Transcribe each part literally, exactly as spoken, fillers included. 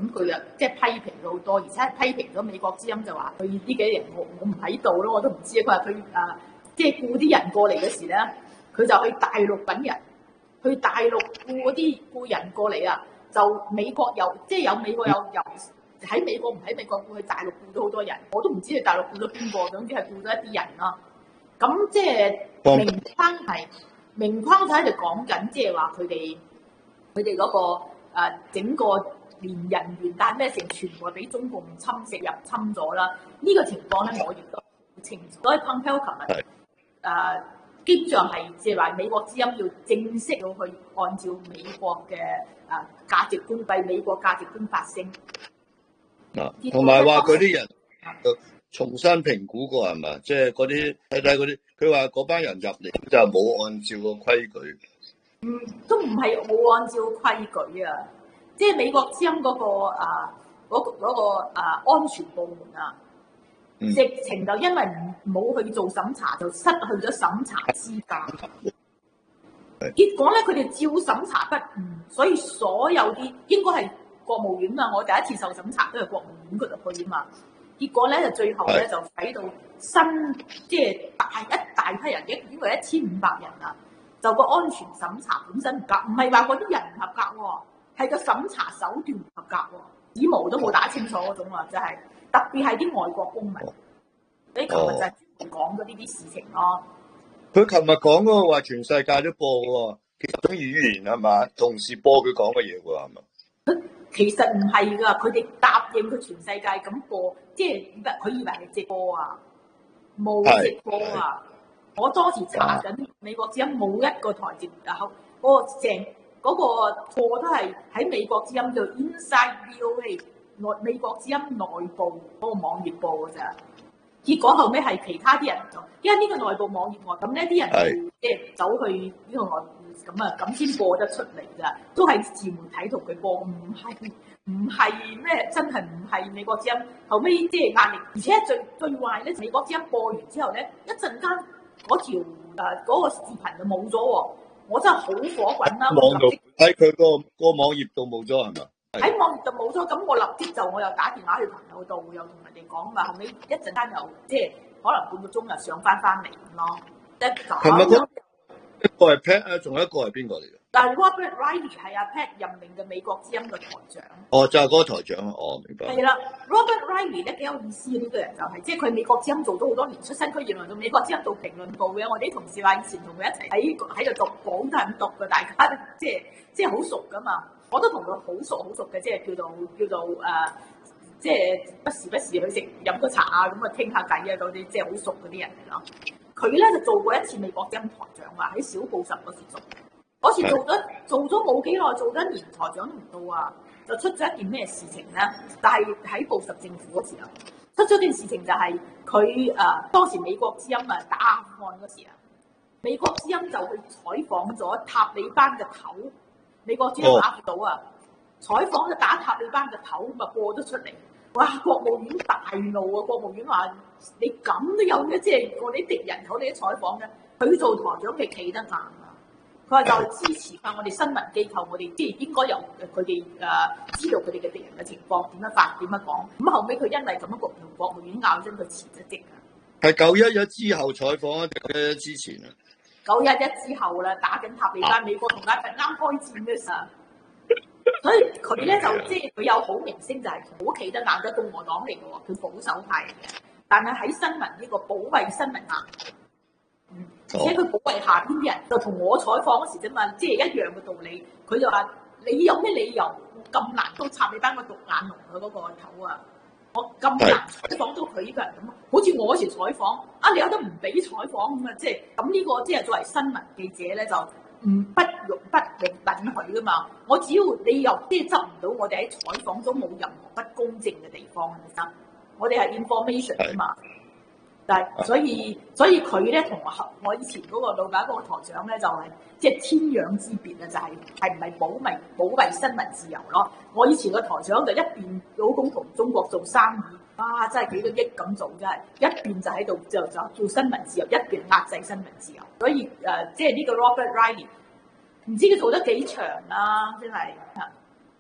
咁佢又即係批評咗好多，而且批評咗美國之音就話佢呢幾日我我唔喺度咯，我都唔知啊。佢話佢啊即係僱啲人過嚟嘅時咧，佢就去大陸揾人，去大陸僱嗰啲僱人過嚟啊，就美國有即係有美國有有喺美國唔喺美國僱，去大陸僱咗好多人，我都唔知佢大陸僱咗邊個，總之係僱咗一啲人啦。咁即係明框係明框就喺度講緊，即係話佢哋佢哋嗰個、呃、整個連人員但係咩成全部係俾中共侵蝕入侵咗啦。呢、這個情況咧，我亦都好清楚。所以 Pompeo 琴日誒基本上係即係話美國之音要正式要去按照美國嘅誒價值觀，為美國價值觀發聲。 嗱、啊，同埋話嗰啲人重新評估過係嘛？即係嗰啲睇睇嗰啲，佢話嗰班人入嚟就冇按照個規矩。 嗯，都唔係冇按照規矩啊！即係美國之音嗰、那個啊嗰、那個那個啊安全部門啊，嗯、直情就因為唔冇去做審查，就失去咗審查資格。結果咧，佢哋照審查不誤，所以所有啲應該係國務院啊！我第一次受審查都係國務院嗰度去啊嘛。結果咧就最後咧就睇到新即係大一大批人，應該一千五百人啊，就個安全審查本身唔合，唔係話嗰啲人唔合格喎，係個審查手段唔合格喎，指模都冇打清楚嗰種啊，就係、是、特別係啲外國公民。你琴日就係講咗呢啲事情咯。 佢琴日講嗰個話全世界都播喎，其實種語言係嘛，同時播佢講嘅嘢喎係嘛？ 其實唔係㗎，佢哋答應佢全世界咁播，即係以為佢以為係直播啊，冇直播啊！我當時查緊美國之音冇一個台直啊，嗰、嗰個成嗰個課都係喺美國之音叫 Inside V O A 內美國之音內部嗰個網頁播㗎咋。結果後尾係其他啲人做，因為呢個內部網頁喎，咁呢啲人即係走去呢個外。咁啊，咁先播得出嚟㗎，都係自媒體同佢播，唔係唔係咩？真係唔係美國之音。後尾即係壓力，而且最最壞咧，美國之音播完之後咧，一陣間嗰條誒嗰、嗰個視頻就冇咗喎，我真係好火滾啦！ 網度喺佢個個網頁度冇咗係咪？ 喺網頁度冇咗，咁我立即就我又打電話去朋友度，又同人哋講嘛。後尾一陣間又即係可能半個鐘又上翻翻嚟咁咯，即係咁。 一個係 Pat 啊，仲有一個係邊個嚟嘅？ 但係 Robert Riley 係阿 Pat 任命嘅美國之音嘅台長。 哦，就係、是、嗰個台長哦，明白。係啦 ，Robert Riley 咧幾有意思嘅呢、這個人就係、是，即係佢美國之音做咗好多年，出身佢原來到美國之音做評論部嘅。我哋啲同事話以前同佢一齊喺喺度讀稿都係咁讀嘅，大家即係即係好熟噶嘛。我都同佢好熟好熟嘅，即係叫做叫做誒、呃，即係不時不時去食飲個茶啊，咁啊傾下偈啊嗰啲，即係好熟嗰啲人嚟咯。佢咧就做過一次美國之音台長啊，喺小布什嗰時做，嗰時做咗做咗冇幾耐，做咗一年台長都唔到啊，就出咗一件咩事情咧？但係喺布什政府嗰時候，出咗件事情就係佢誒當時美國之音啊打阿富汗嗰時啊，美國之音就去採訪咗塔利班嘅頭，美國之音打唔到啊，採訪咗打塔利班嘅頭，咁啊播咗出嚟。哇！國務院大怒啊！國務院話：你咁都有嘅，即係我啲敵人，我哋啲採訪嘅，佢做台長佢企得硬啊！佢話就支持翻我哋新聞機構，我哋即係應該由佢哋誒知道佢哋嘅敵人嘅情況點樣發點樣講。咁後尾佢因為咁樣同國務院拗爭，佢辭咗職啊！ 係九一一之後採訪啊，定九一一之前啊？ 九一一之後啦，打緊塔利班，啊、美國同阿特啱開戰嘅時候。所以佢咧就即係佢有好明星，就係好企得硬嘅共和黨嚟嘅喎，佢保守派嚟嘅。但係喺新聞呢個保衞新聞啊，嗯，而且佢保衞下邊啲人，就同我採訪嗰時啫嘛，即係一樣嘅道理。佢就話：你有咩理由咁難都插你班個獨眼龍嘅嗰個頭啊？我咁難採訪到佢呢個人咁，好似我嗰時採訪啊，你有得唔俾採訪咁啊？即係咁呢個即係作為新聞記者咧就。唔不容不容允許噶嘛！我只要你又即係執唔到我哋喺採訪中冇任何不公正嘅地方，其實我哋係 information 啊嘛。但係所以所以佢咧同我我以前嗰個老闆嗰個台長咧就係即係天壤之別啊！就係係唔係保衞保衞新聞自由咯？我以前個台長就一邊老公同中國做生意，啊真係幾個億咁做，真係一邊就喺度就就做新聞自由，一邊壓制新聞自由。所以誒、呃，即係呢個 Robert Riley， 唔知佢做得幾長啦、啊，真係嚇。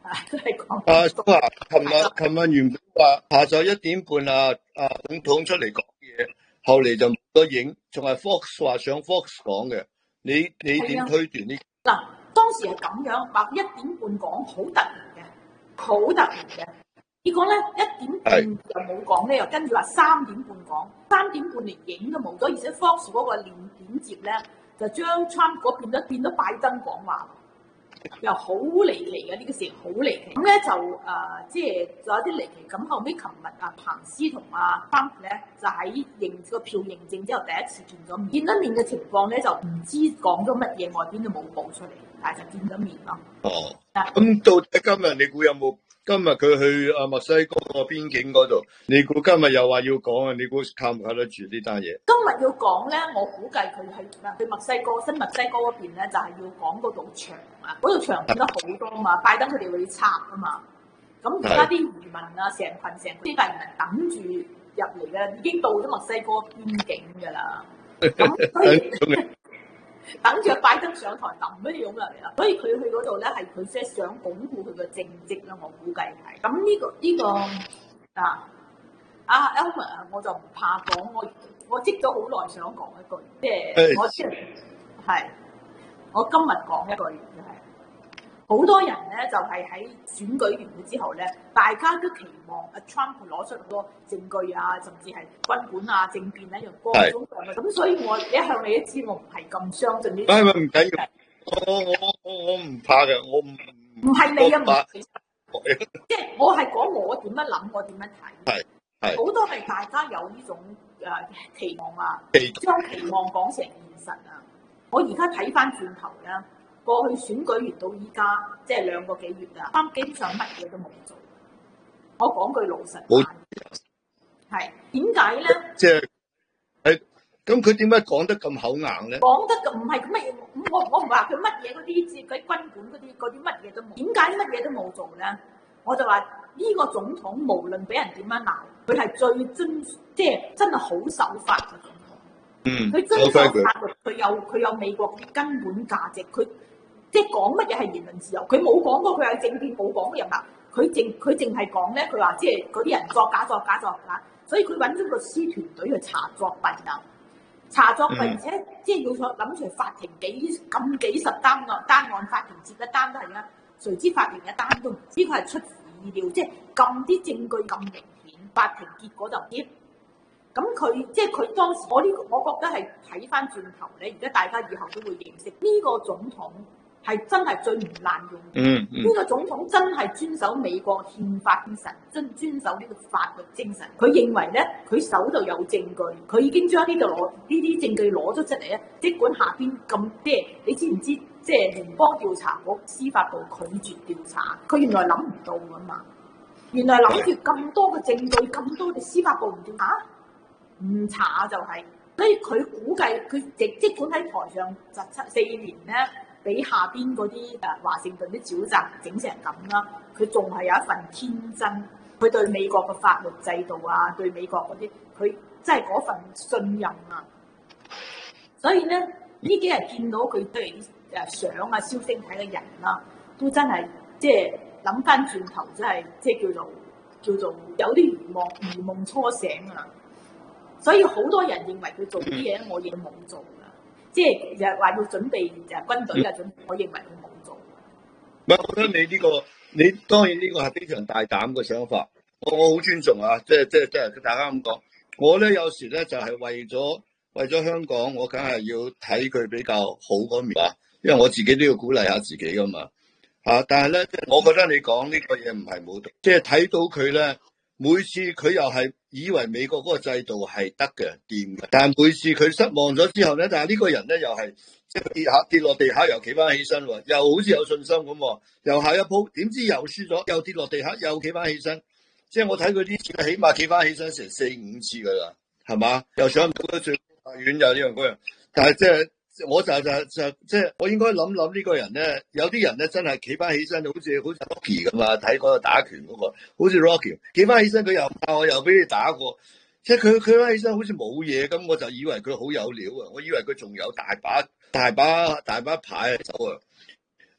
啊，都係講。 阿蘇華，琴日琴日原本話下晝一點半啊，啊總統出嚟講嘢，後嚟就冇得影，仲係 Fox 話上 Fox 講嘅。你你點推斷呢？ 嗱，當時係咁樣，話一點半講，好突然嘅，好突然嘅。結果咧一點半又冇講咧，又跟住話三點半講，三點半連影都冇咗，而且 Fox 嗰個連點接咧就將 Trump 嗰邊都變咗拜登講話。又好離奇嘅呢個事，好離奇。咁咧就誒、呃，即係有啲離奇。咁後尾琴日啊，彭斯同阿 Trump 咧就喺認個票認證之後，第一次見咗面。見得面嘅情況咧就唔知講咗乜嘢，外邊都冇報出嚟，但係就見咗面咯。 哦，咁到底今日你估有冇？今日佢去啊墨西哥個邊境嗰度，你估今日又話要講啊？你估靠唔靠得住呢單嘢？ 今日要講咧，我估計佢去去墨西哥、新墨西哥嗰邊咧，就係、是、要講嗰度牆啊，嗰度牆變得好多嘛，拜登佢哋會拆啊嘛。咁而家啲移民啊，成群成啲移民等住入嚟嘅，已經到咗墨西哥邊境㗎啦。咁所以等住拜登上台揼嗰啲咁嚟啦，所以佢去嗰度咧係佢即係想鞏固佢個政績啦，我估計係。咁呢、這個呢、這個啊啊 Elmer 我就唔怕講，我我積咗好耐想講一句，即係我即係我今日講一句就係、是，好多人咧就係、是、喺選舉完咗之後咧，大家都期望阿 Trump 攞出好多證據啊，甚至係軍管啊、政變咧，用各種各樣嘅。咁所以我一向你都知，我唔係咁相信呢啲。 係咪唔緊要？我我我我唔怕嘅，我唔唔係你啊，唔係即係我係講我點樣諗，我點樣睇。 係係好多係大家有呢種誒、呃、期望啊，將期望講成現實啊。我而家睇翻轉頭咧。過去選舉完到依家，即係兩個幾月啦，啱基本上乜嘢都冇做。我講句老實話，係點解咧？ 即係係咁，佢點解講得咁口硬咧？ 講得咁唔係乜嘢，我我唔話佢乜嘢嗰啲，即係嗰啲軍管嗰啲嗰啲乜嘢都冇。點解乜嘢都冇做咧？我就話呢個總統無論俾人點樣鬧，佢係最遵，即係真係好守法嘅總統。 嗯， 佢遵守法律，佢有佢有美國啲根本價值，佢。即係講乜嘢係言論自由，佢冇講過佢係政變，冇講過任何，佢淨佢淨係講咧，佢話即係嗰啲人作假作假作假，所以佢揾咗個律師團隊去查作弊啊，查作弊，而且、嗯、即係要諗住法庭幾咁幾十單案單案，法庭接一單都係啦，誰知法庭一單都唔知，佢係出乎意料，即係咁啲證據咁明顯，法庭結果就唔知。咁佢即係佢當時，我呢、這個，我覺得係睇翻轉頭咧，而家大家以後都會認識呢、這個總統。係真係最唔濫用嘅。嗯嗯，呢個總統真係遵守美國憲法精神，遵遵守呢個法律精神。佢認為咧，佢手度有證據，佢已經將呢度攞呢啲證據攞咗出嚟咧。即管下邊咁，即係你知唔知？即係聯邦調查局、司法部拒絕調查，佢原來諗唔到㗎嘛。原來諗住咁多嘅證據，咁多嘅司法部唔調查，唔查就係、是。所以佢估計佢即即管喺台上就七四年咧。俾下邊嗰啲誒華盛頓啲沼澤整成咁啦，佢仲係有一份天真，佢對美國嘅法律制度啊，對美國嗰啲，佢真係嗰份信任啊。所以咧，呢幾日見到佢對誒相啊、消息睇嘅人啦，都真係即係諗翻轉頭，真係即係叫做叫做有啲如夢如夢初醒啊。所以好多人認為佢做啲嘢，我亦都冇做。即係就係話要準備就係軍隊啊，準備，我認為佢冇做。 唔係，我覺得你呢、這個，你當然呢個係非常大膽嘅想法，我我好尊重啊！即係即係即係大家咁講，我咧有時咧就係、是、為咗為咗香港，我梗係要睇佢比較好嗰面啊，因為我自己都要鼓勵下自己噶嘛嚇。但係咧，我覺得你講呢個嘢唔係冇，即係睇到佢咧。每次佢又係以為美國嗰個制度係得嘅掂嘅，但係每次佢失望咗之後咧，但係呢個人咧又係即係跌下跌落地下又企翻起身喎，又好似有信心咁，又下一鋪點知又輸咗，又跌落地下又企翻起身，即係我睇佢呢次起碼企翻起身成四五次噶啦，係嘛？又上唔到最高法院又呢樣嗰樣，但係即係。我就就就即係我應該諗諗呢個人咧，有啲人咧真係企翻起身，好似好似 Rocky 咁啊！睇嗰個打拳嗰個，好似 Rocky 企翻起身，佢又怕我又俾你打過，即係佢佢翻起身好似冇嘢咁，我就以為佢好有料啊！我以為佢仲有大把大把大把牌喺手啊！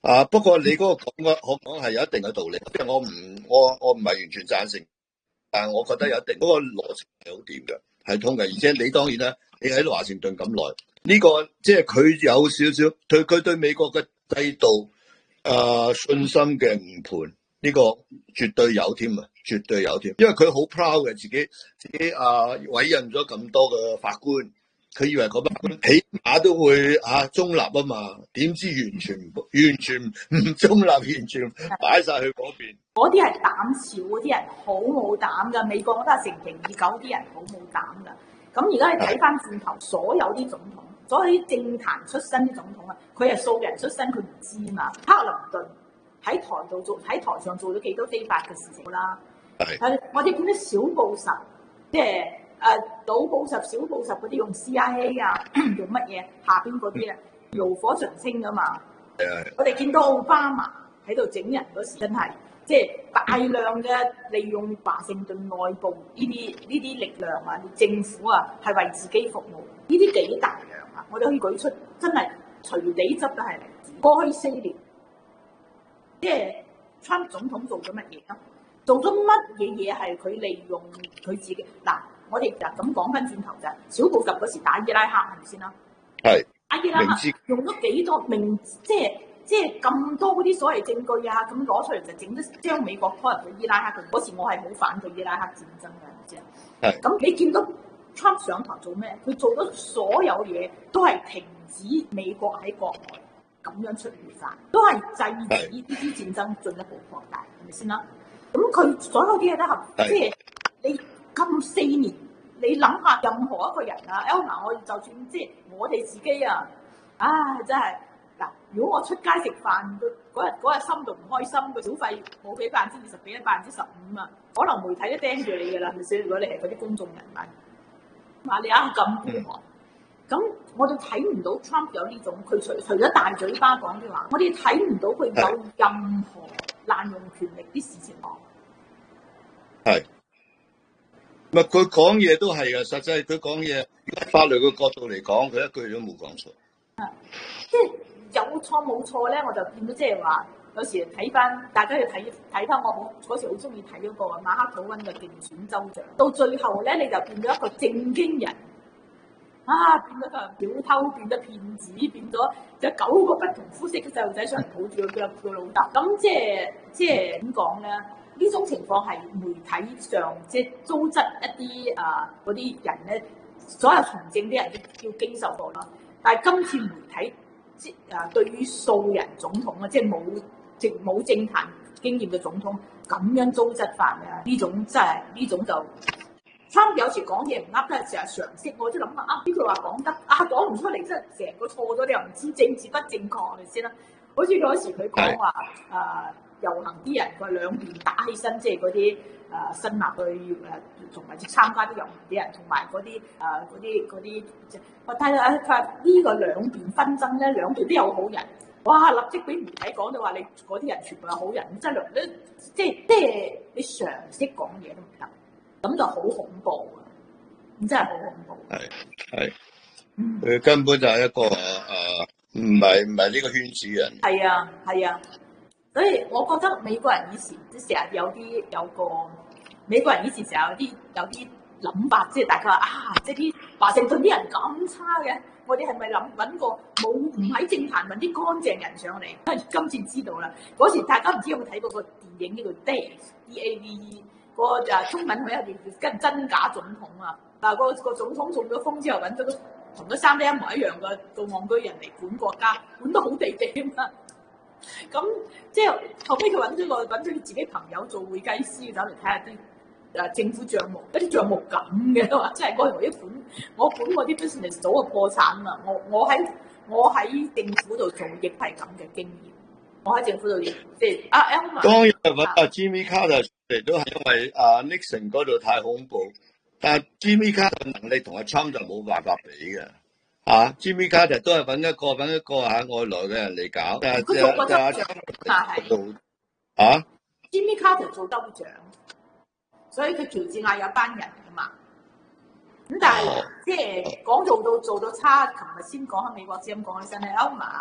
啊，不過你嗰個講嘅，我講係有一定嘅道理，即係我唔我我唔係完全贊成，但係我覺得有一定嗰、嗰個邏輯係好掂嘅，係通嘅。而且你當然啦，你喺華盛頓咁耐，呢、呢個即係佢有少少對佢對美國嘅制度誒、呃、信心嘅誤判，呢、呢個絕對有添啊，絕對有添，因為佢好 proud 嘅自己自己啊、呃、委任咗咁多嘅法官。佢以為嗰班起碼都會啊中立啊嘛，點知完全完全唔中立，完全擺晒去嗰邊。 嗰啲係膽小，嗰啲人好冇膽噶。美國我都係成平已久，啲人好冇膽噶。咁而家你睇翻轉頭，所有啲總統，所有啲政壇出身啲總統啊，佢係素人出身，佢唔知嘛。克林頓喺台度做喺台上做咗幾多非法嘅事情啦。係，我哋見到小布什，即係。誒老布什、小布什嗰啲用 C I A 啊，用乜嘢？下邊嗰啲啊，爐火純青噶嘛。 係我哋見到奧巴馬喺度整人嗰時，真係即係大量嘅利用華盛頓內部呢啲呢啲力量啊，政府啊係為自己服務，呢啲幾大量啊！我哋可以舉出真係隨地執都係例子。過去四年，即係 Trump 總統做咗乜嘢啊？做咗乜嘢嘢係佢利用佢自己嗱？我哋就咁講翻轉頭就係小布什嗰時打伊拉克係咪先啦？係打伊拉克用咗幾多明即係即係咁多嗰啲所謂證據啊，咁攞出嚟就整咗將美國拖入去伊拉克嘅嗰時，我係好反對伊拉克戰爭嘅，知唔知啊？係咁你見到 Trump 上台做咩？佢做咗所有嘢都係停止美國喺國內咁樣出血曬，都係制止呢啲戰爭進一步擴大，係咪先啦？咁佢所有啲嘢都合，即係你。咁四年，你諗下任何一個人啊 Elma 我就算即係我哋自己啊，啊真係嗱，如果我出街食飯嗰日嗰日心度唔開心，個小費冇俾百分之二十，俾咗百分之十五啊，可能媒體都盯住你㗎啦，係咪先？如果你係嗰啲公眾人物，話你啊咁孤寒，咁我哋睇唔到 Trump 有呢種，佢除除咗大嘴巴講啲話，我哋睇唔到佢有任何濫用權力啲事情講。 係。唔係佢講嘢都係嘅，實際佢講嘢，法律嘅角度嚟講，佢一句都冇講錯。 啊，即係有錯冇錯咧，我就見到即係話，有時睇翻，大家要睇睇翻我好嗰時好中意睇嗰個馬克吐溫嘅競選州長，到最後咧你就變咗一個正經人，啊變咗個小偷，變咗騙子，變咗有九個不同膚色嘅細路仔上嚟抱住佢個老豆，咁即係即係點講咧？呢種情況係媒體上即係糟質一啲啊嗰啲人咧，所有從政啲人都要經受過啦。但係今次媒體即啊對於素人總統啊，即係冇即冇政壇經驗嘅總統咁樣糟質法啊，呢種真係呢種就 Trump 有時講嘢唔啱，都係成日常識。我都諗下啊，呢句話講得啊講唔出嚟，真係成個錯咗，你又唔知政治不正確係咪先啦？好似嗰時佢講話啊。遊行啲人佢兩邊打起身，即係嗰啲誒新納去誒，同埋參加啲遊行啲人，同埋嗰啲誒嗰啲嗰啲，我睇下佢話呢個兩邊紛爭咧，兩邊都有好人，哇！立即俾媒體講到話你嗰啲人全部係好人，真係你即係即係你常識講嘢都唔得，咁就好恐怖啊！咁真係好恐怖。係係，佢根本就係一個誒，唔係唔係呢個圈子人。係啊係啊。所以我覺得美國人以前即成日有啲有個美國人以前成日有啲有啲諗法，即係大家話啊，即係啲華盛頓啲人咁差嘅，我哋係咪諗揾個冇唔喺政壇揾啲乾淨人上嚟？今次知道啦，嗰時大家唔知有冇睇過個電影叫做 Dave，D A V E， 個就中文佢一叫跟真假總統啊，嗱個個總統中咗風之後揾咗同咗三爹一模一樣嘅做戇居人嚟管國家，管得好地地啊嘛〜咁即係後尾佢揾咗個揾咗自己朋友做會計師，走嚟睇下啲誒政府帳目，一啲帳目咁嘅都話，即係我同啲管我管我啲 business 早就破產啦。我我喺我喺政府度做亦係咁嘅經驗。我喺政府度即係阿 Elma 當然揾阿 Jimmy Carter 嚟都係因為阿 Nixon 嗰度太恐怖，但係 Jimmy Carter 嘅能力同阿 Trump 就冇辦法比嘅。啊 ，Jimmy Carter 都係揾一個揾一個嚇外來嘅人嚟搞，但係佢做過州長，但係啊 ，Jimmy Carter 做州長，所以佢喬治亞有班人噶嘛。咁但係即係講做到做到差，琴日先講喺美國先咁講起身咧，Elma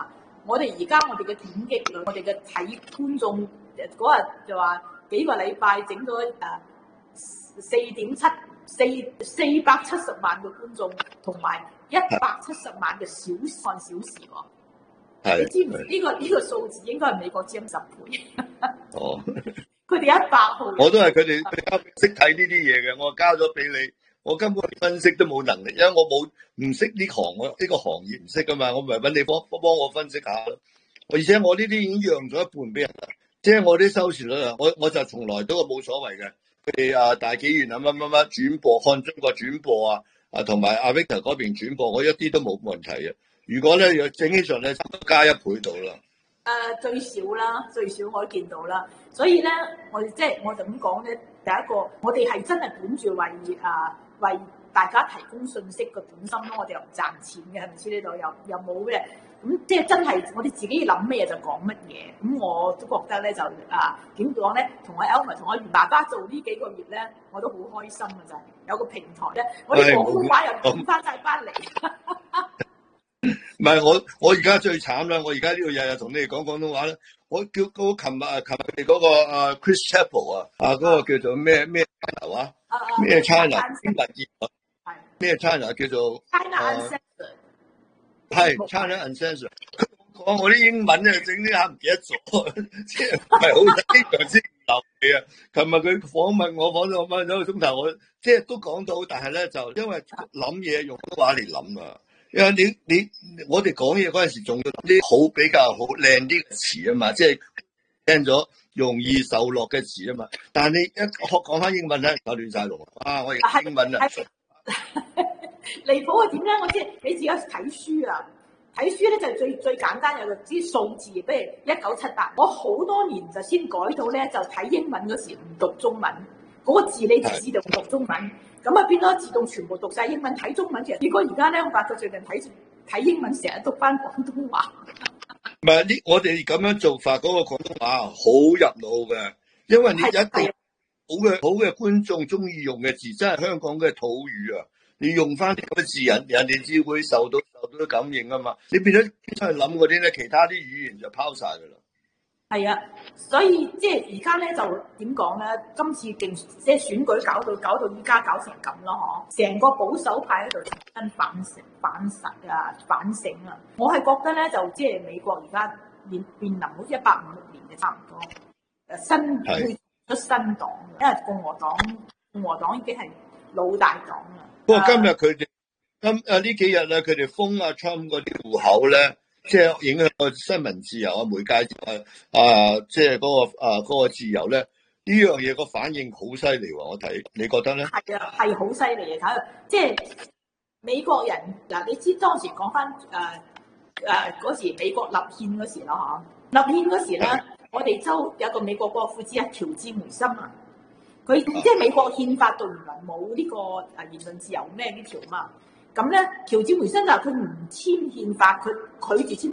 我哋而家我哋嘅點擊率，我哋嘅睇觀眾嗰日就話幾個禮拜整咗誒四點七四四百七十萬嘅觀眾，同埋一百七十萬嘅小看小時喎。係，你知唔知呢個呢個數字應該係美國之音十倍？ 哦， 佢哋一百號， 我都係佢哋比較識睇呢啲嘢嘅，我交咗俾你，我根本分析都冇能力，因為我冇唔識呢行，我呢個行業唔識噶嘛，我咪揾你幫幫我分析下咯。而且我呢啲已經讓咗一半俾人啦，即係我啲收視率啊，我我就從來都冇所謂嘅。佢哋啊大紀元啊乜乜乜轉播看中國轉播啊啊同埋阿 Victor 嗰邊轉播，我一啲都冇問題嘅。如果咧要整起上咧，加一倍到啦。誒、 呃、最少啦，最少我都見到啦。所以咧，我即係我就咁講咧。第一個，我哋係真係本住為啊、呃、為大家提供信息嘅本心咯。我哋又唔賺錢嘅，係咪先？呢度又又冇嘅。咁即係真係我哋自己諗咩就講乜嘢。咁我都覺得咧就啊點講咧，同阿 Elmer 同阿袁爸爸做呢幾個月咧，我都好開心嘅就係有個平台咧，我哋廣東話又轉翻晒翻嚟。 唔係我我而家最慘啦！我而家呢度日日同你哋講廣東話咧，我叫嗰琴日啊，琴日哋嗰個啊 Chris Chappell 啊，啊嗰個叫做咩咩 China 啊，咩 China 英文字係咩 China 叫做 China Uncensored 係 China Uncensored。佢講我啲英文咧，整啲下唔記得咗，即係唔係好非常之唔流利啊！琴日佢訪問我訪咗我翻咗個鐘頭，我即係都講到，但係咧就因為諗嘢用普通話嚟諗啊。因為你你我哋講嘢嗰陣時仲要諗啲好比較好靚啲嘅詞啊嘛，即係聽咗容易受落嘅詞啊嘛。但係你一學講翻英文咧，搞亂晒龍啊！我而家英文啊， 離譜係點咧？我知你自己睇書啊，睇書咧就係最最簡單有個啲數字，譬如一九七八，我好多年就先改到咧，就睇英文嗰時唔讀中文，嗰、那個字你就知道唔讀中文。咁啊，變咗自動全部讀晒英文，睇中文嘅。結果而家咧，我發覺最近睇睇英文，成日讀翻廣東話。 唔係呢，我哋咁樣做法，嗰、那個廣東話好入腦嘅，因為你一定好嘅好嘅觀眾中意用嘅字，真係香港嘅土語啊！你用翻啲咁嘅字，人人哋只會受到受到感應啊嘛。你變咗出去諗嗰啲咧，其他啲語言就拋晒噶啦。係啊，所以即係而家咧就點講咧？今次競即係選舉搞到搞到依家搞成咁咯，嗬！成個保守派喺度重新反省、反實啊、反省啊！我係覺得咧，就即係美國而家面面臨好似一八五六年嘅差唔多，誒新會出新黨，因為共和黨共和黨已經係老大黨啦。 不過今日佢哋今啊呢幾日咧，佢哋封阿 Trump 嗰啲戶口咧。即係影響個新聞自由啊，媒介啊啊，即係嗰個啊嗰個自由咧，呢樣嘢個反應好犀利喎！我睇，你覺得咧？係啊，係好犀利嘅，睇即係美國人嗱，你知當時講翻誒誒嗰時美國立憲嗰時咯嗬，立憲嗰時咧，我哋州有個美國國父之一喬治梅森啊，佢即係美國憲法度原來冇呢個誒言論自由咩呢條嘛。咁咧，喬治梅森就佢唔簽憲法，佢拒絕簽。